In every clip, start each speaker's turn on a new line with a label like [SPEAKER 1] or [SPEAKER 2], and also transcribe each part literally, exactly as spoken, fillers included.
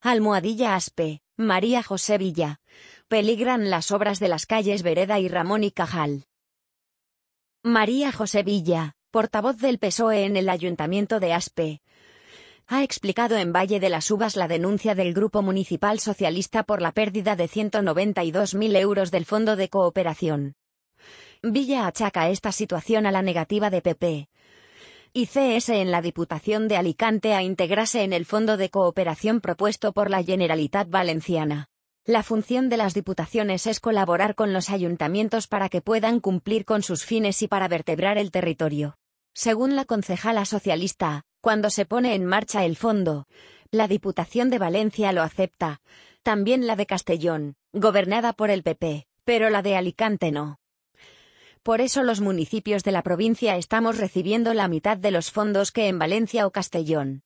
[SPEAKER 1] Almohadilla Aspe, María José Villa. Peligran las obras de las calles Vereda y Ramón y Cajal. María José Villa, portavoz del P S O E en el Ayuntamiento de Aspe, ha explicado en Valle de las Uvas la denuncia del Grupo Municipal Socialista por la pérdida de ciento noventa y dos mil euros del Fondo de Cooperación. Villa achaca esta situación a la negativa de P P y C S en la Diputación de Alicante a integrarse en el Fondo de Cooperación propuesto por la Generalitat Valenciana. La función de las diputaciones es colaborar con los ayuntamientos para que puedan cumplir con sus fines y para vertebrar el territorio. Según la concejala socialista, cuando se pone en marcha el fondo, la Diputación de Valencia lo acepta, también la de Castellón, gobernada por el P P, pero la de Alicante no. Por eso los municipios de la provincia estamos recibiendo la mitad de los fondos que en Valencia o Castellón.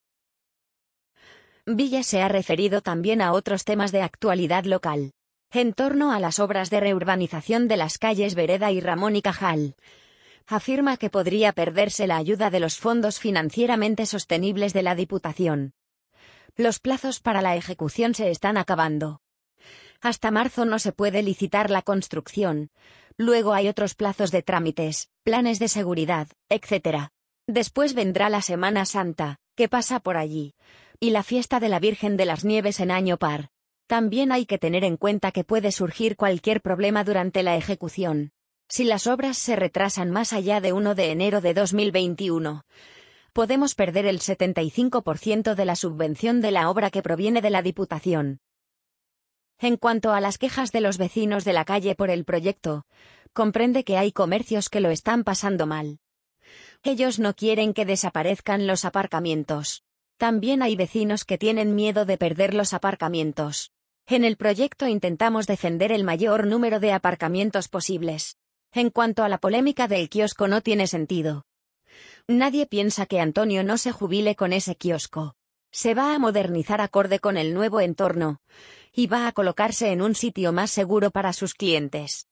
[SPEAKER 1] Villa se ha referido también a otros temas de actualidad local. En torno a las obras de reurbanización de las calles Vereda y Ramón y Cajal, afirma que podría perderse la ayuda de los fondos financieramente sostenibles de la Diputación. Los plazos para la ejecución se están acabando. Hasta marzo no se puede licitar la construcción. Luego hay otros plazos de trámites, planes de seguridad, etcétera. Después vendrá la Semana Santa, que pasa por allí, y la fiesta de la Virgen de las Nieves en año par. También hay que tener en cuenta que puede surgir cualquier problema durante la ejecución. Si las obras se retrasan más allá de primero de enero de dos mil veintiuno, podemos perder el setenta y cinco por ciento de la subvención de la obra que proviene de la Diputación. En cuanto a las quejas de los vecinos de la calle por el proyecto, comprende que hay comercios que lo están pasando mal. Ellos no quieren que desaparezcan los aparcamientos. También hay vecinos que tienen miedo de perder los aparcamientos. En el proyecto intentamos defender el mayor número de aparcamientos posibles. En cuanto a la polémica del kiosco, no tiene sentido. Nadie piensa que Antonio no se jubile con ese kiosco. Se va a modernizar acorde con el nuevo entorno, y va a colocarse en un sitio más seguro para sus clientes.